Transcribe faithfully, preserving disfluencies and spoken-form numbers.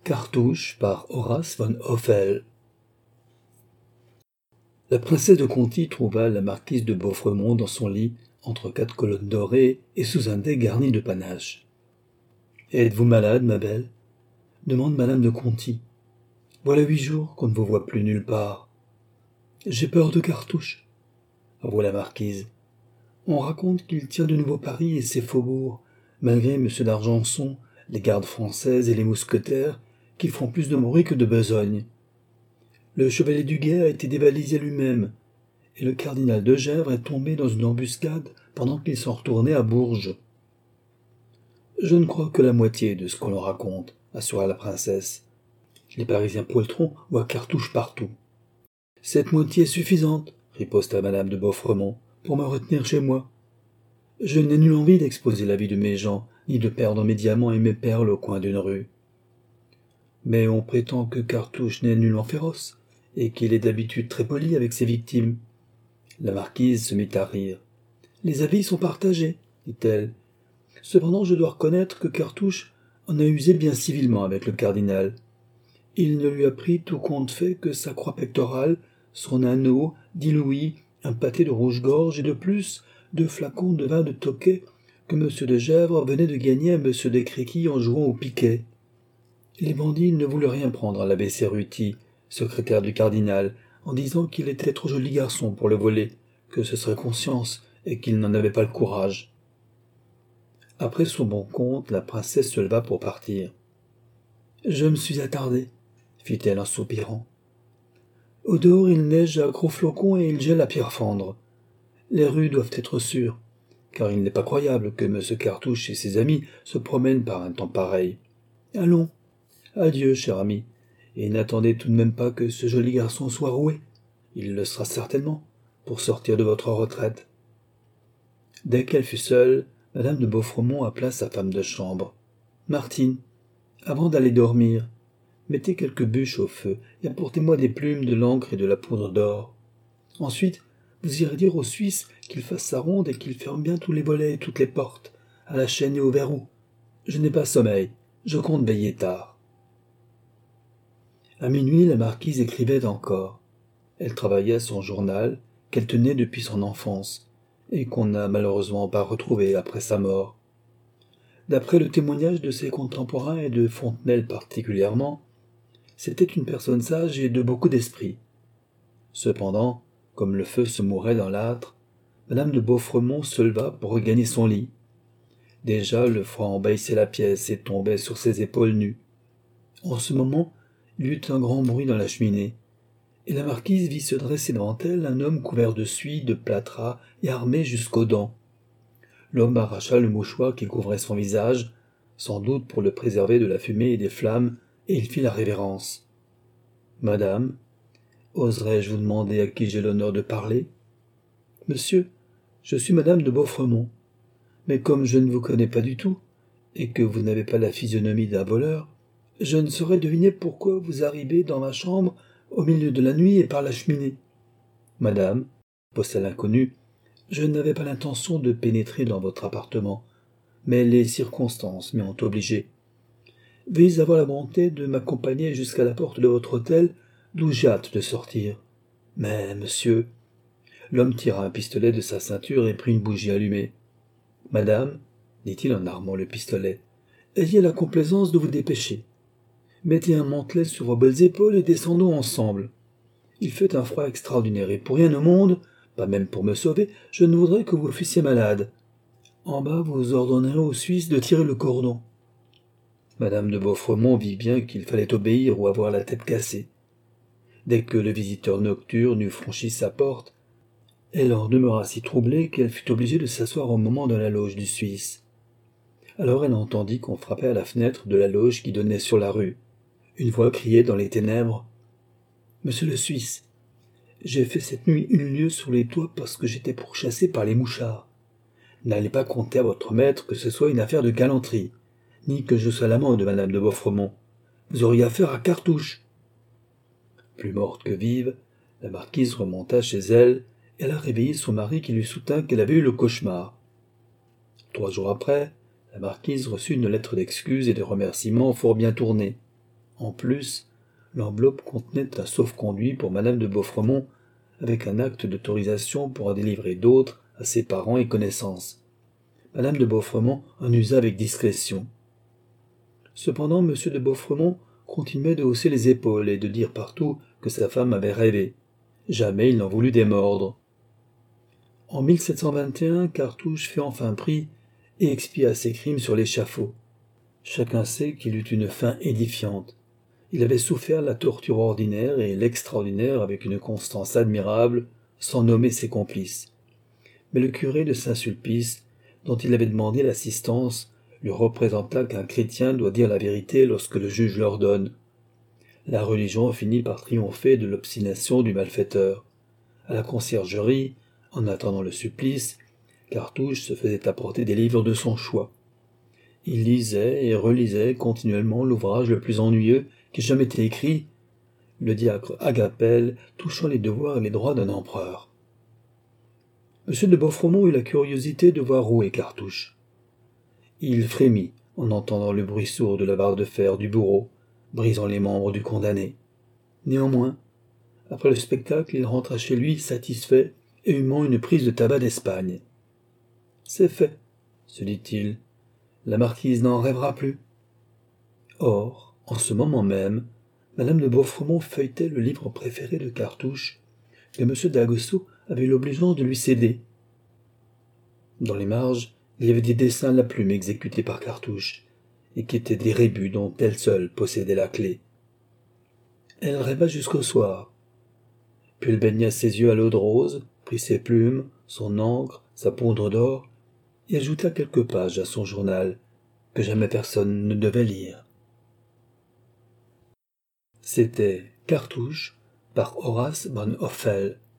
Cartouche par Horace von Hoffel. La princesse de Conti trouva la marquise de Beauffremont dans son lit, entre quatre colonnes dorées et sous un dais garni de panache. « Êtes-vous malade, ma belle ?» demande madame de Conti. « Voilà huit jours qu'on ne vous voit plus nulle part. »« J'ai peur de Cartouche, » avoua la marquise. « On raconte qu'il tient de nouveau Paris et ses faubourgs, malgré M. d'Argenson, les gardes françaises et les mousquetaires, qui font plus de bruit que de besogne. Le chevalier du Guet a été dévalisé lui-même, et le cardinal de Gesvres est tombé dans une embuscade pendant qu'il s'en retournait à Bourges. »« Je ne crois que la moitié de ce qu'on leur raconte, » assura la princesse. « Les Parisiens poltrons voient Cartouche partout. »« Cette moitié est suffisante, » riposta madame de Beauffremont, « pour me retenir chez moi. Je n'ai nulle envie d'exposer la vie de mes gens, ni de perdre mes diamants et mes perles au coin d'une rue. Mais on prétend que Cartouche n'est nullement féroce, et qu'il est d'habitude très poli avec ses victimes. » La marquise se mit à rire. « Les avis sont partagés, dit-elle. Cependant, je dois reconnaître que Cartouche en a usé bien civilement avec le cardinal. Il ne lui a pris tout compte fait que sa croix pectorale, son anneau, dix louis, un pâté de rouge-gorge et de plus deux flacons de vin de Tokay que M. de Gesvres venait de gagner à M. de Créquy en jouant au piquet. Les bandits ne voulaient rien prendre à l'abbé Cerruti, secrétaire du cardinal, en disant qu'il était trop joli garçon pour le voler, que ce serait conscience et qu'il n'en avait pas le courage. » Après son bon compte, la princesse se leva pour partir. « Je me suis attardée, » fit-elle en soupirant. « Au dehors, il neige à gros flocons et il gèle à pierre fendre. Les rues doivent être sûres, car il n'est pas croyable que M. Cartouche et ses amis se promènent par un temps pareil. Allons, adieu, cher ami, et n'attendez tout de même pas que ce joli garçon soit roué. Il le sera certainement, pour sortir de votre retraite. » Dès qu'elle fut seule, madame de Beauffremont appela sa femme de chambre. « Martine, avant d'aller dormir, mettez quelques bûches au feu et apportez-moi des plumes, de l'encre et de la poudre d'or. Ensuite, vous irez dire au Suisse qu'il fasse sa ronde et qu'il ferme bien tous les volets et toutes les portes, à la chaîne et au verrou. Je n'ai pas sommeil, je compte veiller tard. » À minuit, la marquise écrivait encore. Elle travaillait son journal, qu'elle tenait depuis son enfance, et qu'on n'a malheureusement pas retrouvé après sa mort. D'après le témoignage de ses contemporains et de Fontenelle particulièrement, c'était une personne sage et de beaucoup d'esprit. Cependant, comme le feu se mourait dans l'âtre, madame de Beauffremont se leva pour regagner son lit. Déjà le froid envahissait la pièce et tombait sur ses épaules nues. En ce moment, il y eut un grand bruit dans la cheminée, et la marquise vit se dresser devant elle un homme couvert de suie, de plâtras et armé jusqu'aux dents. L'homme arracha le mouchoir qui couvrait son visage, sans doute pour le préserver de la fumée et des flammes, et il fit la révérence. « Madame, oserais-je vous demander à qui j'ai l'honneur de parler ? » ?»« Monsieur, je suis madame de Beauffremont, mais comme je ne vous connais pas du tout, et que vous n'avez pas la physionomie d'un voleur, je ne saurais deviner pourquoi vous arrivez dans ma chambre au milieu de la nuit et par la cheminée. »« Madame, » posta l'inconnu, « je n'avais pas l'intention de pénétrer dans votre appartement, mais les circonstances m'y ont obligé. Veuillez avoir la bonté de m'accompagner jusqu'à la porte de votre hôtel, d'où j'ai hâte de sortir. Mais, monsieur... » L'homme tira un pistolet de sa ceinture et prit une bougie allumée. « Madame, » dit-il en armant le pistolet, « ayez la complaisance de vous dépêcher. Mettez un mantelet sur vos belles épaules et descendons ensemble. Il fait un froid extraordinaire et pour rien au monde, pas même pour me sauver, je ne voudrais que vous fussiez malade. En bas, vous ordonnerez aux Suisses de tirer le cordon. » Madame de Beauffremont vit bien qu'il fallait obéir ou avoir la tête cassée. Dès que le visiteur nocturne eut franchi sa porte, elle en demeura si troublée qu'elle fut obligée de s'asseoir au moment dans la loge du Suisse. Alors elle entendit qu'on frappait à la fenêtre de la loge qui donnait sur la rue. Une voix criait dans les ténèbres. « Monsieur le Suisse, j'ai fait cette nuit une lieue sur les toits parce que j'étais pourchassé par les mouchards. N'allez pas conter à votre maître que ce soit une affaire de galanterie, ni que je sois l'amant de madame de Beauffremont. Vous auriez affaire à Cartouche. » Plus morte que vive, la marquise remonta chez elle et alla réveiller son mari qui lui soutint qu'elle avait eu le cauchemar. Trois jours après, la marquise reçut une lettre d'excuses et de remerciements fort bien tournée. En plus, l'enveloppe contenait un sauf-conduit pour madame de Beauffremont, avec un acte d'autorisation pour en délivrer d'autres à ses parents et connaissances. Madame de Beauffremont en usa avec discrétion. Cependant, monsieur de Beauffremont continuait de hausser les épaules et de dire partout que sa femme avait rêvé. Jamais il n'en voulut démordre. En mille sept cent vingt et un, Cartouche fut enfin pris et expia ses crimes sur l'échafaud. Chacun sait qu'il eut une fin édifiante. Il avait souffert la torture ordinaire et l'extraordinaire avec une constance admirable, sans nommer ses complices. Mais le curé de Saint-Sulpice, dont il avait demandé l'assistance, lui représenta qu'un chrétien doit dire la vérité lorsque le juge l'ordonne. La religion finit par triompher de l'obstination du malfaiteur. À la conciergerie, en attendant le supplice, Cartouche se faisait apporter des livres de son choix. Il lisait et relisait continuellement l'ouvrage le plus ennuyeux qui ait jamais été écrit, le diacre Agapel touchant les devoirs et les droits d'un empereur. Monsieur de Beauffremont eut la curiosité de voir rouer Cartouche. Il frémit en entendant le bruit sourd de la barre de fer du bourreau, brisant les membres du condamné. Néanmoins, après le spectacle, il rentra chez lui satisfait et humant une prise de tabac d'Espagne. « C'est fait, » se dit-il, « la marquise n'en rêvera plus. » Or, en ce moment même, madame de Beauffremont feuilletait le livre préféré de Cartouche, que monsieur d'Aguesseau avait eu l'obligeance de lui céder. Dans les marges, il y avait des dessins à la plume exécutés par Cartouche, et qui étaient des rébus dont elle seule possédait la clé. Elle rêva jusqu'au soir. Puis elle baigna ses yeux à l'eau de rose, prit ses plumes, son encre, sa poudre d'or, et ajouta quelques pages à son journal, que jamais personne ne devait lire. C'était Cartouche par Horace von Hoffel.